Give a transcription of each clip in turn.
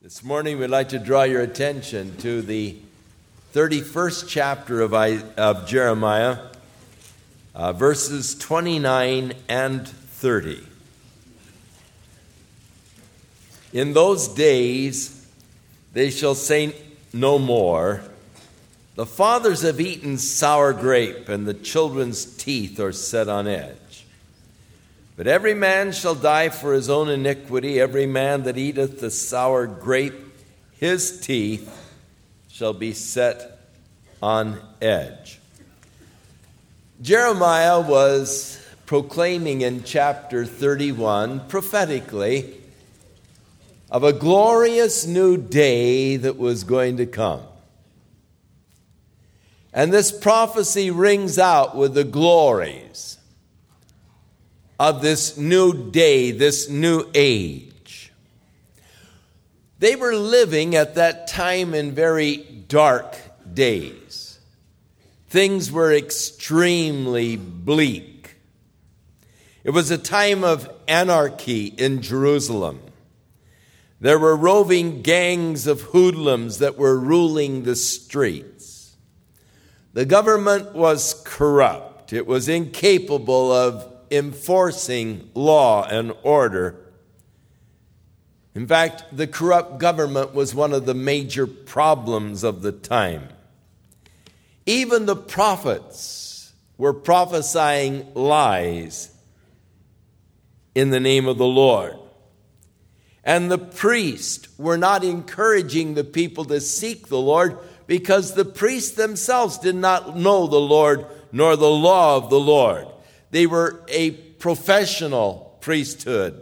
This morning we'd like to draw your attention to the 31st chapter of Jeremiah, verses 29 and 30. In those days they shall say no more, the fathers have eaten sour grape, and the children's teeth are set on edge. But every man shall die for his own iniquity. Every man that eateth the sour grape, his teeth shall be set on edge. Jeremiah was proclaiming in chapter 31 prophetically of a glorious new day that was going to come. And this prophecy rings out with the glories of this new day, this new age. They were living at that time in very dark days. Things were extremely bleak. It was a time of anarchy in Jerusalem. There were roving gangs of hoodlums that were ruling the streets. The government was corrupt. It was incapable of enforcing law and order. In fact, the corrupt government was one of the major problems of the time. Even the prophets were prophesying lies in the name of the Lord. And the priests were not encouraging the people to seek the Lord because the priests themselves did not know the Lord nor the law of the Lord. They were a professional priesthood.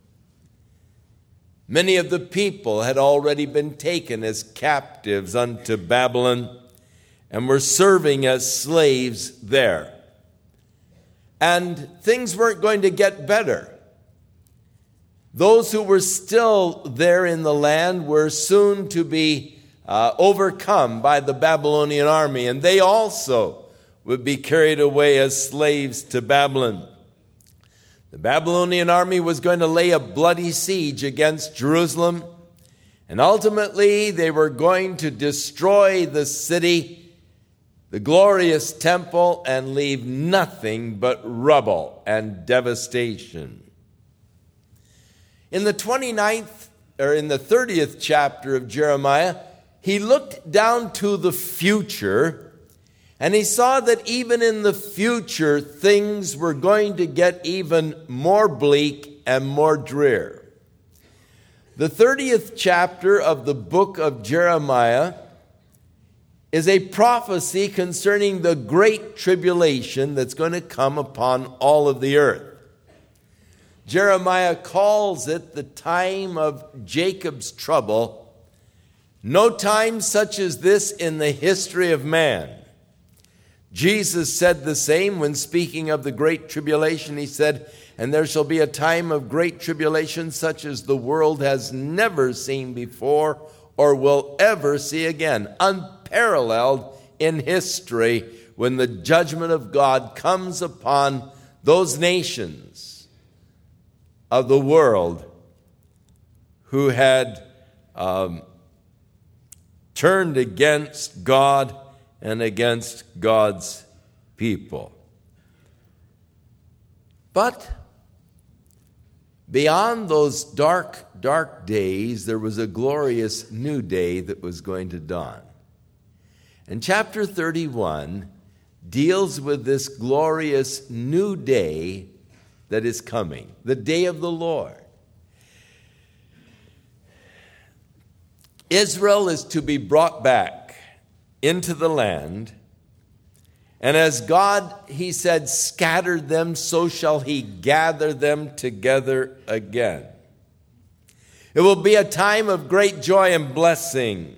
Many of the people had already been taken as captives unto Babylon and were serving as slaves there. And things weren't going to get better. Those who were still there in the land were soon to be overcome by the Babylonian army, and they also would be carried away as slaves to Babylon. The Babylonian army was going to lay a bloody siege against Jerusalem, and ultimately they were going to destroy the city, the glorious temple, and leave nothing but rubble and devastation. In the 30th chapter of Jeremiah, he looked down to the future, and he saw that even in the future, things were going to get even more bleak and more drear. The 30th chapter of the book of Jeremiah is a prophecy concerning the great tribulation that's going to come upon all of the earth. Jeremiah calls it the time of Jacob's trouble. No time such as this in the history of man. Jesus said the same when speaking of the great tribulation. He said, "And there shall be a time of great tribulation such as the world has never seen before or will ever see again." Unparalleled in history when the judgment of God comes upon those nations of the world who had turned against God and against God's people. But beyond those dark, dark days, there was a glorious new day that was going to dawn. And chapter 31 deals with this glorious new day that is coming, the day of the Lord. Israel is to be brought back into the land, and as God, he said, scattered them, so shall he gather them together again. It will be a time of great joy and blessing.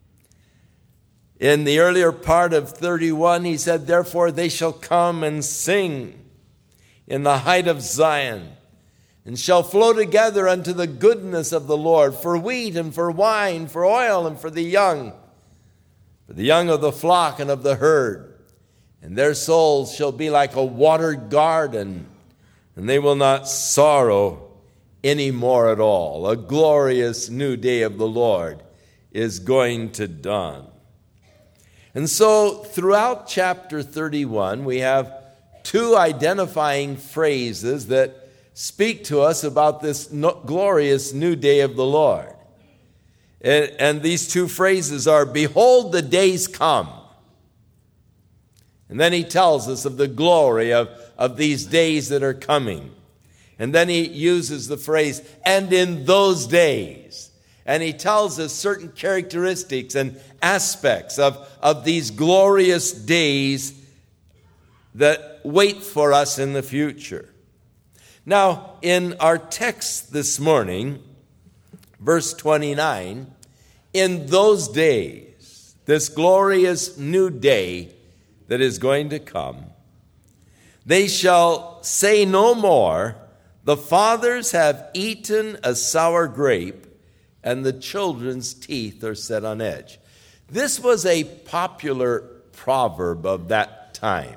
In the earlier part of 31, he said, "Therefore they shall come and sing in the height of Zion, and shall flow together unto the goodness of the Lord, for wheat and for wine, for oil and for the young of the flock and of the herd. And their souls shall be like a watered garden, and they will not sorrow anymore at all. A glorious new day of the Lord is going to dawn. And so throughout chapter 31, we have two identifying phrases that speak to us about this glorious new day of the Lord. And these two phrases are, behold, the days come. And then he tells us of the glory of these days that are coming. And then he uses the phrase, and in those days. And he tells us certain characteristics and aspects of these glorious days that wait for us in the future. Now, in our text this morning, verse 29, in those days, this glorious new day that is going to come, they shall say no more, the fathers have eaten a sour grape, and the children's teeth are set on edge. This was a popular proverb of that time.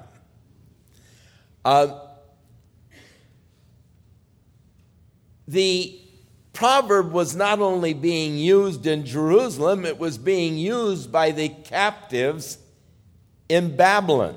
The proverb was not only being used in Jerusalem, it was being used by the captives in Babylon.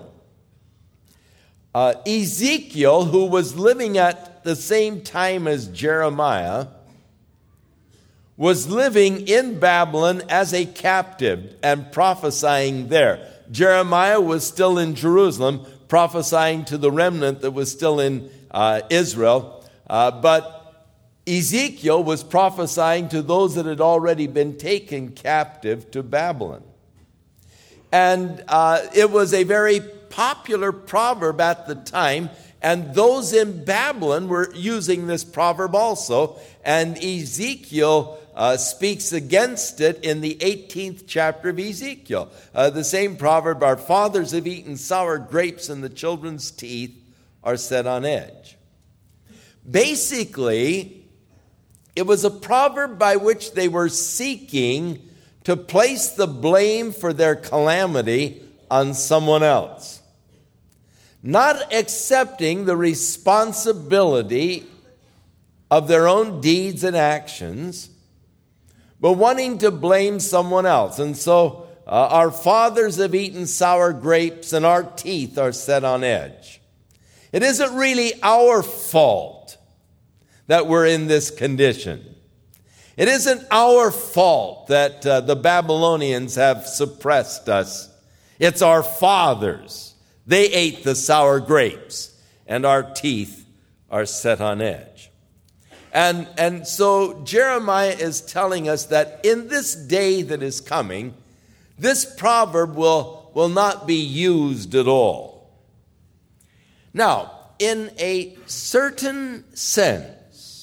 Ezekiel, who was living at the same time as Jeremiah, was living in Babylon as a captive and prophesying there. Jeremiah was still in Jerusalem, prophesying to the remnant that was still in Israel. But Ezekiel was prophesying to those that had already been taken captive to Babylon. And it was a very popular proverb at the time, and those in Babylon were using this proverb also, and Ezekiel speaks against it in the 18th chapter of Ezekiel. The same proverb, our fathers have eaten sour grapes and the children's teeth are set on edge. Basically, it was a proverb by which they were seeking to place the blame for their calamity on someone else, not accepting the responsibility of their own deeds and actions, but wanting to blame someone else. And so our fathers have eaten sour grapes and our teeth are set on edge. It isn't really our fault that we're in this condition. It isn't our fault that the Babylonians have suppressed us. It's our fathers. They ate the sour grapes, and our teeth are set on edge. And so Jeremiah is telling us that in this day that is coming, this proverb will not be used at all. Now, in a certain sense,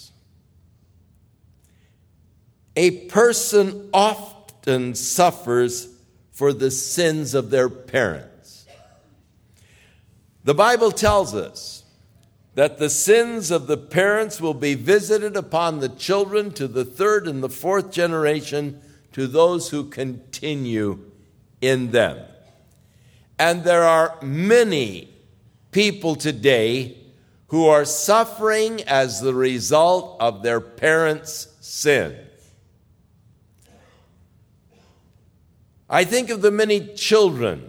a person often suffers for the sins of their parents. The Bible tells us that the sins of the parents will be visited upon the children to the third and the fourth generation, to those who continue in them. And there are many people today who are suffering as the result of their parents' sin. I think of the many children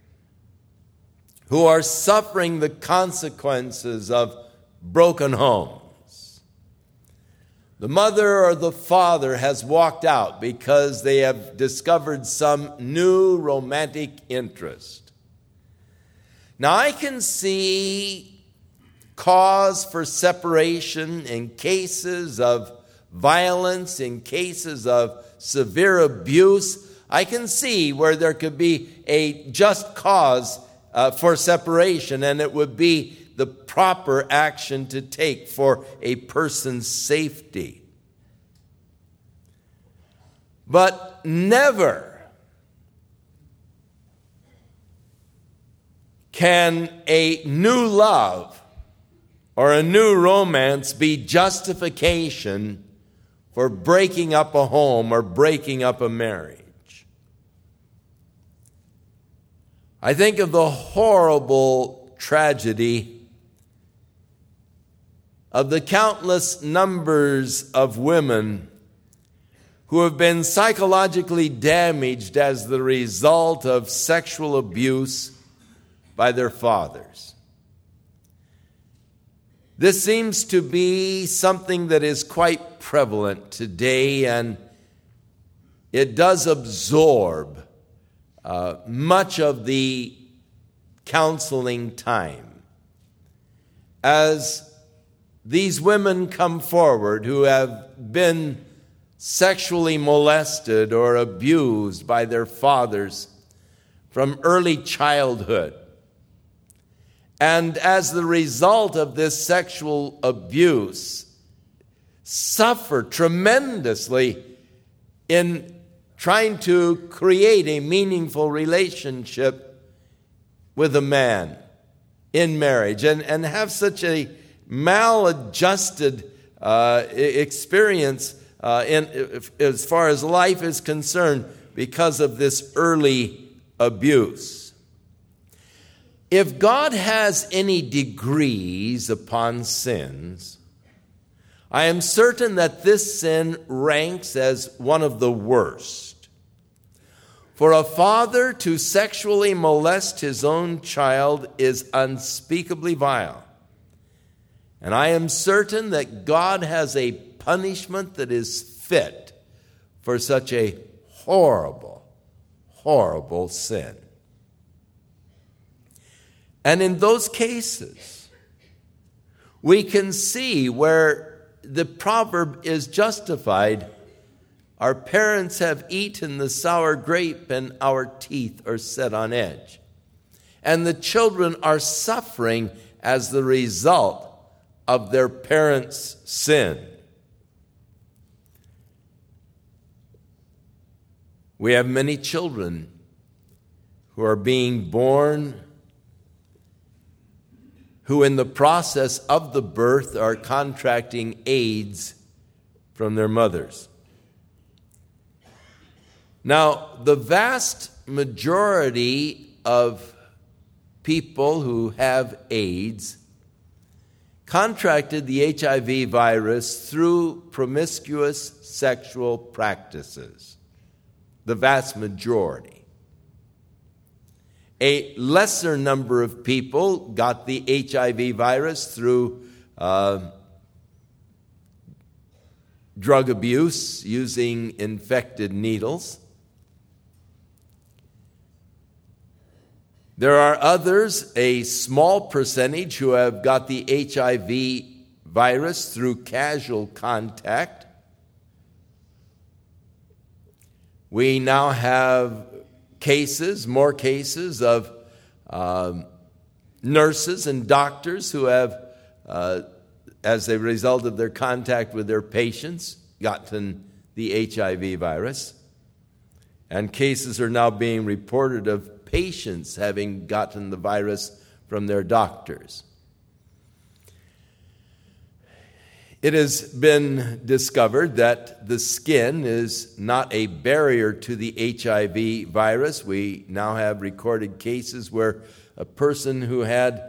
who are suffering the consequences of broken homes. The mother or the father has walked out because they have discovered some new romantic interest. Now, I can see cause for separation in cases of violence, in cases of severe abuse. I can see where there could be a just cause for separation, and it would be the proper action to take for a person's safety. But never can a new love or a new romance be justification for breaking up a home or breaking up a marriage. I think of the horrible tragedy of the countless numbers of women who have been psychologically damaged as the result of sexual abuse by their fathers. This seems to be something that is quite prevalent today, and it does absorb much of the counseling time. As these women come forward who have been sexually molested or abused by their fathers from early childhood, and as the result of this sexual abuse, suffer tremendously in trying to create a meaningful relationship with a man in marriage, and have such a maladjusted experience as far as life is concerned because of this early abuse. If God has any degrees upon sins, I am certain that this sin ranks as one of the worst. For a father to sexually molest his own child is unspeakably vile. And I am certain that God has a punishment that is fit for such a horrible, horrible sin. And in those cases, we can see where the proverb is justified. Our parents have eaten the sour grape, and our teeth are set on edge. And the children are suffering as the result of their parents' sin. We have many children who are being born who in the process of the birth are contracting AIDS from their mothers. Now, the vast majority of people who have AIDS contracted the HIV virus through promiscuous sexual practices. The vast majority. A lesser number of people got the HIV virus through drug abuse using infected needles. There are others, a small percentage, who have got the HIV virus through casual contact. We now have more cases of nurses and doctors who have, as a result of their contact with their patients, gotten the HIV virus. And cases are now being reported of patients having gotten the virus from their doctors. It has been discovered that the skin is not a barrier to the HIV virus. We now have recorded cases where a person who had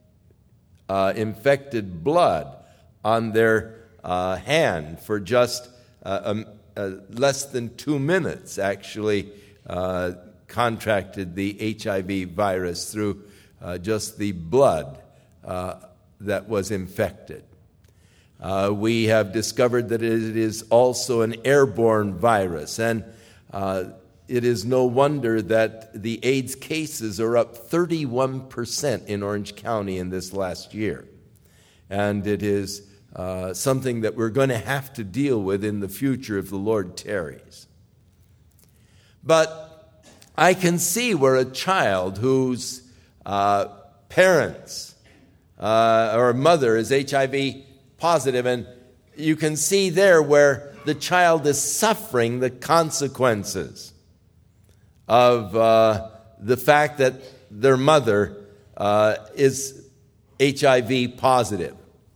infected blood on their hand for just less than 2 minutes actually contracted the HIV virus through just the blood that was infected. We have discovered that it is also an airborne virus, and it is no wonder that the AIDS cases are up 31% in Orange County in this last year. And it is something that we're going to have to deal with in the future if the Lord tarries. But I can see where a child whose parents or mother is HIV positive, and you can see there where the child is suffering the consequences of the fact that their mother is HIV positive.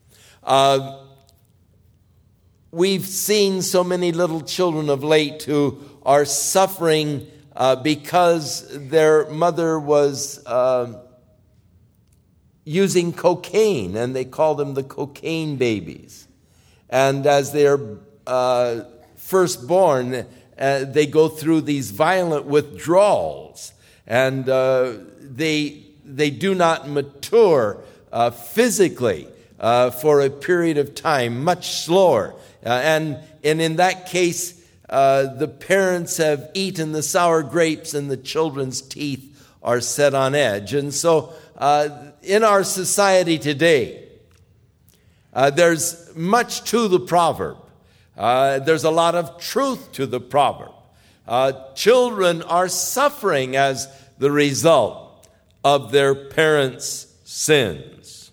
We've seen so many little children of late who are suffering because their mother was using cocaine, and they call them the cocaine babies. And as they're first born, they go through these violent withdrawals, and they do not mature physically for a period of time, much slower. And in that case, the parents have eaten the sour grapes and the children's teeth are set on edge. And so in our society today, there's much to the proverb. There's a lot of truth to the proverb. Children are suffering as the result of their parents' sins.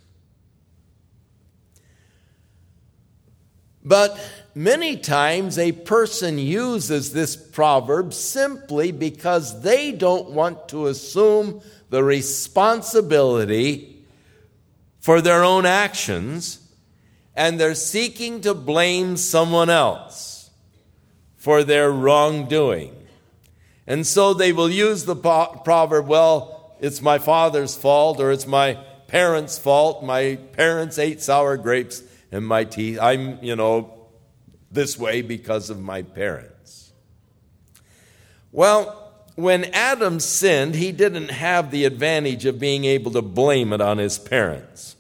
But many times a person uses this proverb simply because they don't want to assume the responsibility for their own actions, and they're seeking to blame someone else for their wrongdoing. And so they will use the proverb, well, it's my father's fault, or it's my parents' fault. My parents ate sour grapes in my teeth. I'm, this way because of my parents. Well, when Adam sinned, he didn't have the advantage of being able to blame it on his parents.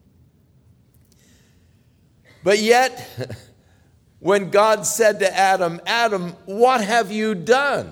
But yet, when God said to Adam, Adam, what have you done?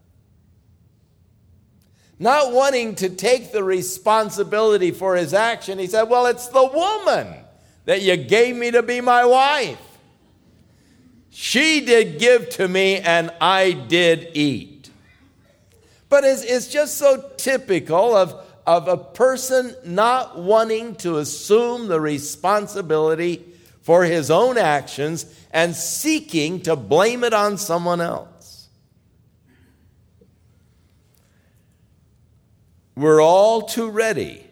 Not wanting to take the responsibility for his action, he said, well, it's the woman that you gave me to be my wife. She did give to me, and I did eat. But it's just so typical of a person not wanting to assume the responsibility for his own actions and seeking to blame it on someone else. We're all too ready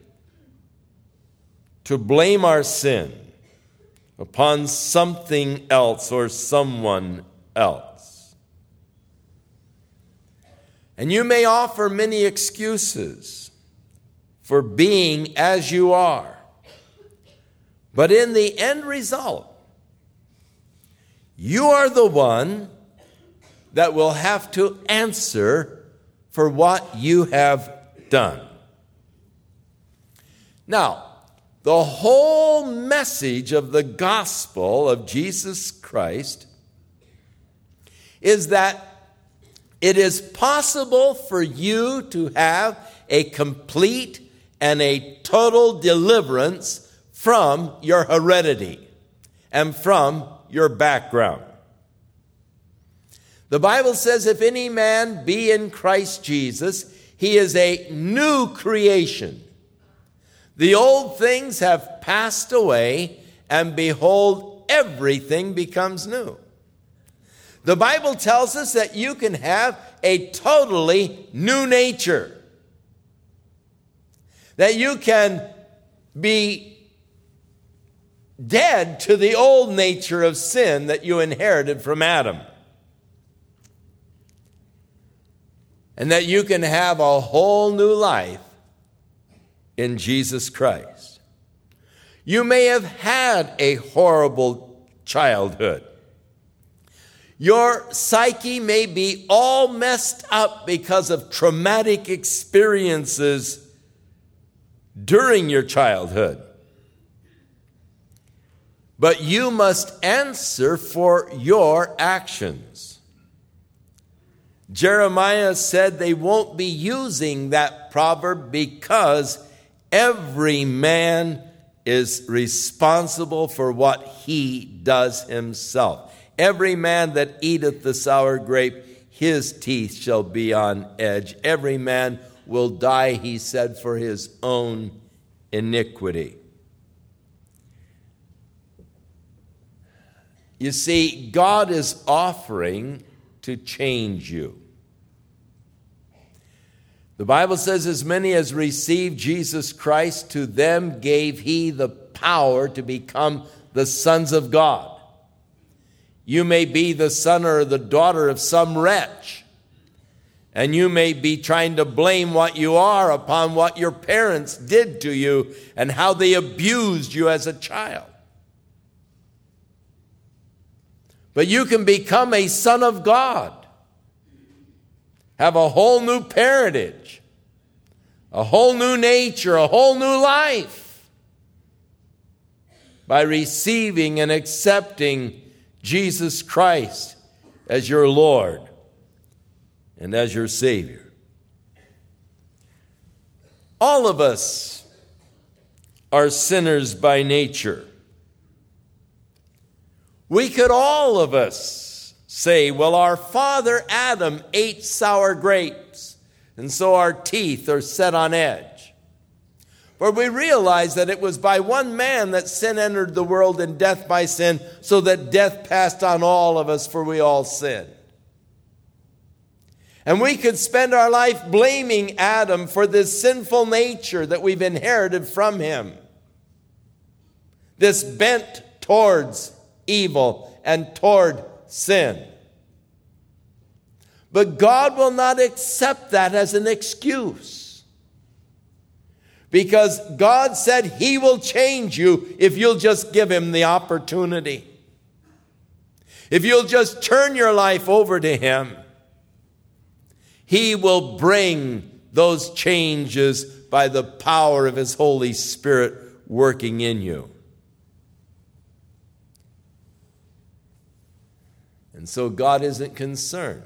to blame our sin upon something else or someone else. And you may offer many excuses for being as you are. But in the end result, you are the one that will have to answer for what you have done. Now, the whole message of the gospel of Jesus Christ is that it is possible for you to have a complete and a total deliverance from your heredity and from your background. The Bible says, if any man be in Christ Jesus, he is a new creation. The old things have passed away, and behold, everything becomes new. The Bible tells us that you can have a totally new nature. That you can be dead to the old nature of sin that you inherited from Adam. And that you can have a whole new life in Jesus Christ. You may have had a horrible childhood. Your psyche may be all messed up because of traumatic experiences during your childhood. But you must answer for your actions. Jeremiah said they won't be using that proverb because every man is responsible for what he does himself. Every man that eateth the sour grape, his teeth shall be on edge. Every man will die, he said, for his own iniquity. You see, God is offering to change you. The Bible says, as many as received Jesus Christ, to them gave he the power to become the sons of God. You may be the son or the daughter of some wretch, And you may be trying to blame what you are upon what your parents did to you and how they abused you as a child. But you can become a son of God, have a whole new parentage, a whole new nature, a whole new life by receiving and accepting Jesus Christ as your Lord and as your Savior. All of us are sinners by nature. We could all of us say, well, our father Adam ate sour grapes, and so our teeth are set on edge. For we realize that it was by one man that sin entered the world, and death by sin, so that death passed on all of us, for we all sinned. And we could spend our life blaming Adam for this sinful nature that we've inherited from him. This bent towards evil and toward sin. But God will not accept that as an excuse. Because God said he will change you if you'll just give him the opportunity. If you'll just turn your life over to him, he will bring those changes by the power of his Holy Spirit working in you. And so God isn't concerned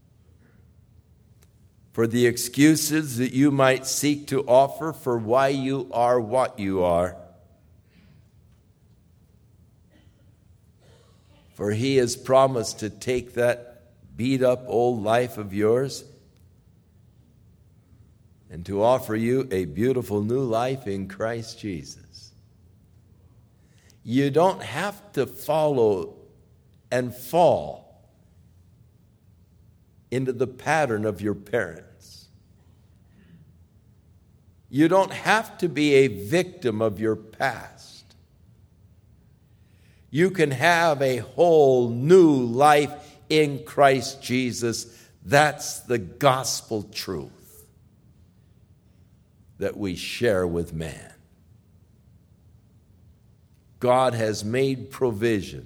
for the excuses that you might seek to offer for why you are what you are. For he has promised to take that beat up old life of yours and to offer you a beautiful new life in Christ Jesus. You don't have to follow and fall into the pattern of your parents. You don't have to be a victim of your past. You can have a whole new life in Christ Jesus. That's the gospel truth that we share with man. God has made provision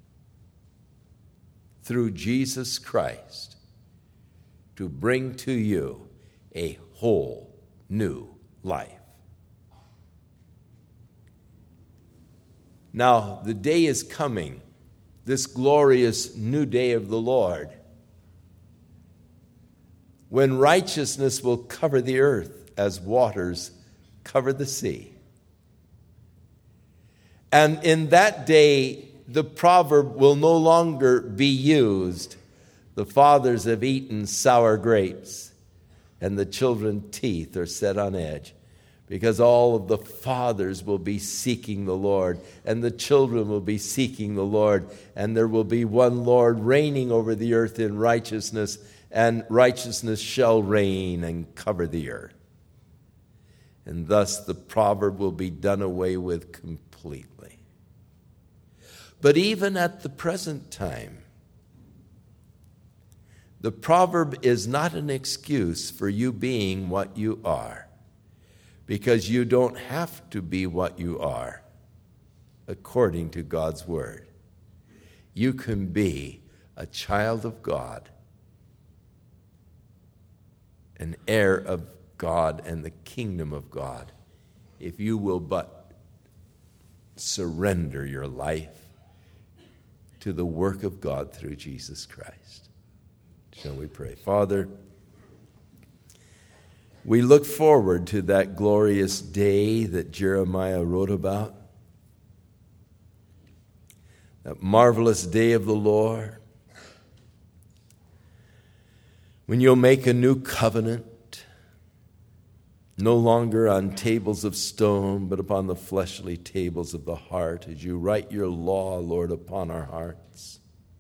through Jesus Christ to bring to you a whole new life. Now, the day is coming, this glorious new day of the Lord, when righteousness will cover the earth as waters cover the sea. And in that day, the proverb will no longer be used, the fathers have eaten sour grapes, and the children's teeth are set on edge. Because all of the fathers will be seeking the Lord, and the children will be seeking the Lord, and there will be one Lord reigning over the earth in righteousness, and righteousness shall reign and cover the earth. And thus the proverb will be done away with completely. But even at the present time, the proverb is not an excuse for you being what you are, because you don't have to be what you are according to God's word. You can be a child of God, an heir of God and the kingdom of God, if you will but surrender your life to the work of God through Jesus Christ. Shall we pray? Father, we look forward to that glorious day that Jeremiah wrote about, that marvelous day of the Lord, when you'll make a new covenant, no longer on tables of stone, but upon the fleshly tables of the heart, as you write your law, Lord, upon our hearts.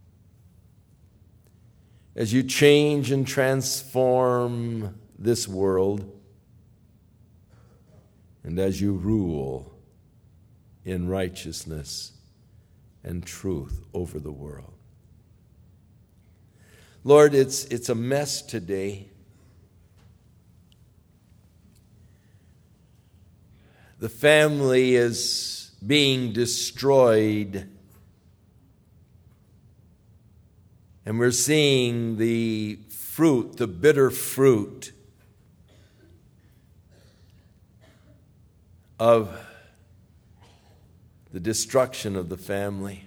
As you change and transform this world, and as you rule in righteousness and truth over the world. Lord, it's a mess today. the family is being destroyed. And we're seeing the fruit, the bitter fruit of the destruction of the family.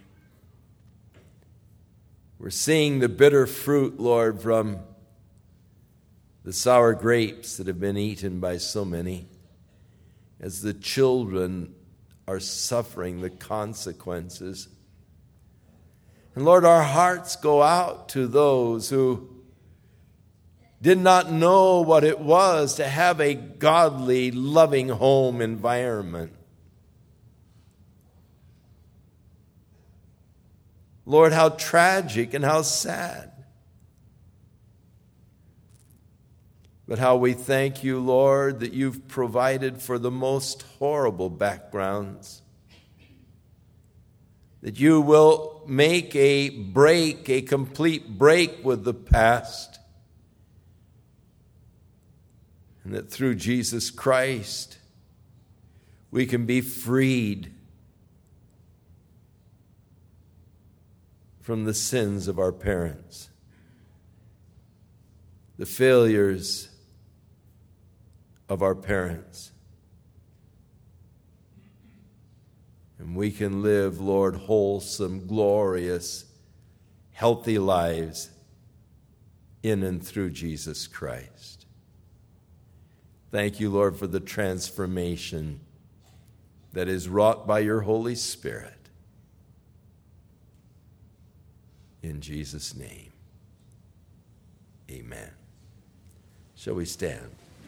We're seeing the bitter fruit, Lord, from the sour grapes that have been eaten by so many, as the children are suffering the consequences. And Lord, our hearts go out to those who did not know what it was to have a godly, loving home environment. Lord, how tragic and how sad. But how we thank you, Lord, that you've provided for the most horrible backgrounds. That you will make a break, a complete break with the past. And that through Jesus Christ, we can be freed from the sins of our parents, the failures of our parents. And we can live, Lord, wholesome, glorious, healthy lives in and through Jesus Christ. Thank you, Lord, for the transformation that is wrought by your Holy Spirit. In Jesus' name, amen. Shall we stand?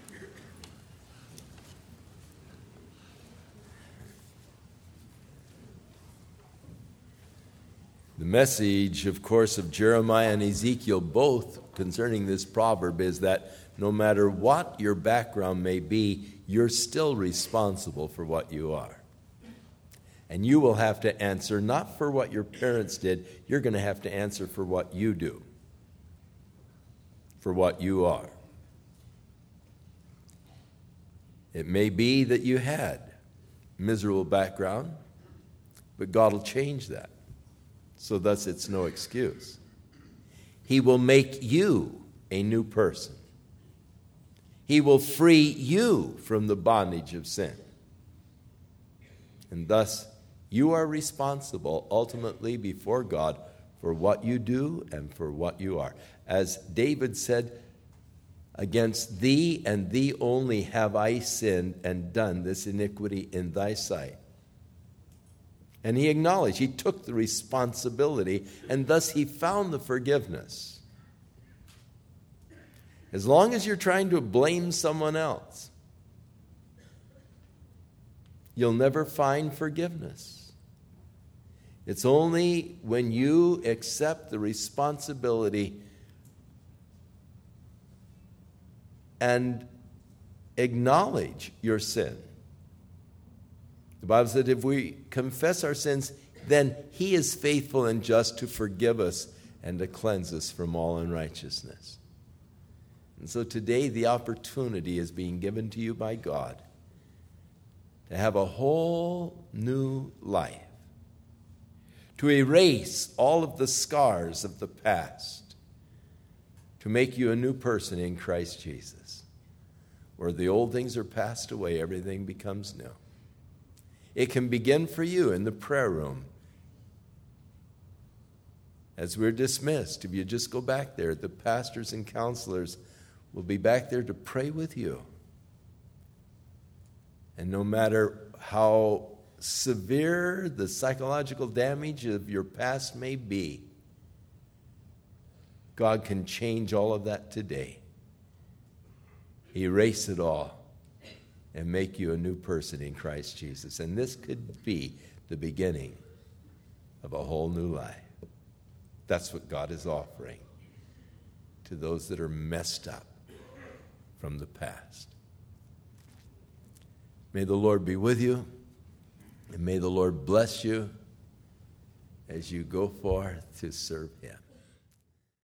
The message, of course, of Jeremiah and Ezekiel, both concerning this proverb, is that no matter what your background may be, you're still responsible for what you are. And you will have to answer not for what your parents did, you're going to have to answer for what you do, for what you are. It may be that you had a miserable background, but God will change that. So thus it's no excuse. He will make you a new person. He will free you from the bondage of sin. And thus you are responsible ultimately before God for what you do and for what you are. As David said, against thee and thee only have I sinned and done this iniquity in thy sight. And he acknowledged, he took the responsibility, and thus he found the forgiveness. As long as you're trying to blame someone else, you'll never find forgiveness. It's only when you accept the responsibility and acknowledge your sin. The Bible said if we confess our sins, then he is faithful and just to forgive us and to cleanse us from all unrighteousness. And so today the opportunity is being given to you by God to have a whole new life, to erase all of the scars of the past, to make you a new person in Christ Jesus. Where the old things are passed away, everything becomes new. It can begin for you in the prayer room. As we're dismissed, if you just go back there, the pastors and counselors will be back there to pray with you. And no matter how severe the psychological damage of your past may be, God can change all of that today. Erase it all and make you a new person in Christ Jesus. And this could be the beginning of a whole new life. That's what God is offering to those that are messed up from the past. May the Lord be with you, and may the Lord bless you as you go forth to serve him.